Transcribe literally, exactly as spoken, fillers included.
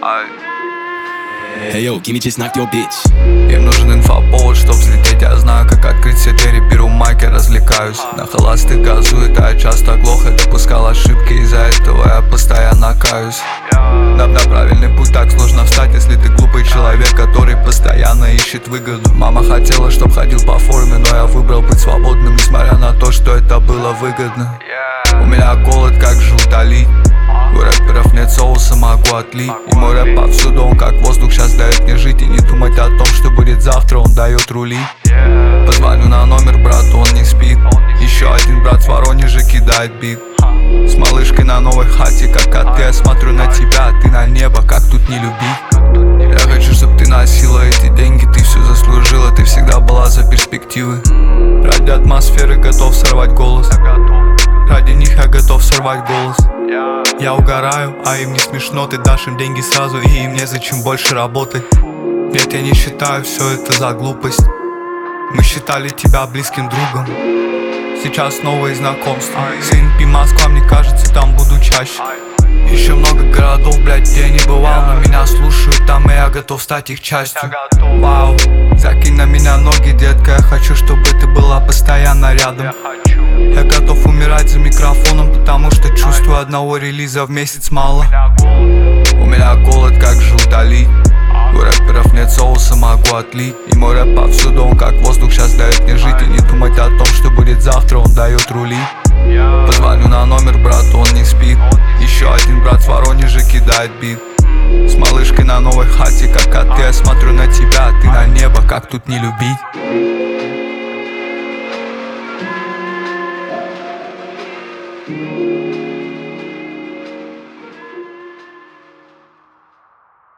Hey yo, give me just knocked your bitch. Им нужен инфоповод, чтоб взлететь. Я знаю, как открыть все двери. Беру майк и развлекаюсь. На холостых газует, а я часто глох. Я допускал ошибки, из-за этого я постоянно каюсь. На, на правильный путь так сложно встать, если ты глупый человек, который постоянно ищет выгоду. Мама хотела, чтоб ходил по форме, но я выбрал быть свободным, несмотря на то, что это было выгодно. У меня голод, как желтолить. У рэперов нет соуса, могу отлить. И мой рэп повсюду, он как воздух, сейчас дает мне жить. И не думать о том, что будет завтра, он дает рули. Позвоню на номер брату, он не спит. Еще один брат в Воронеже кидает бит. С малышкой на новой хате, как коты. Я смотрю на тебя, а ты на небо, как тут не любить? Я хочу, чтоб ты носила эти деньги, ты все заслужила. Ты всегда была за перспективы. Ради атмосферы готов сорвать голос. Ради них я готов сорвать голос. Я угораю, а им не смешно. Ты дашь им деньги сразу, и им незачем больше работать. Нет, я не считаю все это за глупость. Мы считали тебя близким другом. Сейчас новые знакомства. СНП Москва, мне кажется, там буду чаще. Еще много городов, блядь, где я не бывал, но меня слушают там, и я готов стать их частью. Вау, закинь на меня ноги, детка. Я хочу, чтобы ты была постоянно рядом. Я готов умирать за микрофоном, потому что чувствую, одного релиза в месяц мало. У меня голод, как желтолить. У рэперов нет соуса, могу отлить. И мой рэп повсюду, он как воздух, сейчас дает мне жить. И не думать о том, что будет завтра, он дает рули. Позвоню на номер брату, он не спит. Еще один брат в Воронеже кидает бит. С малышкой на новой хате, как коты. Я смотрю на тебя, а ты на небо, как тут не любить? Thank you.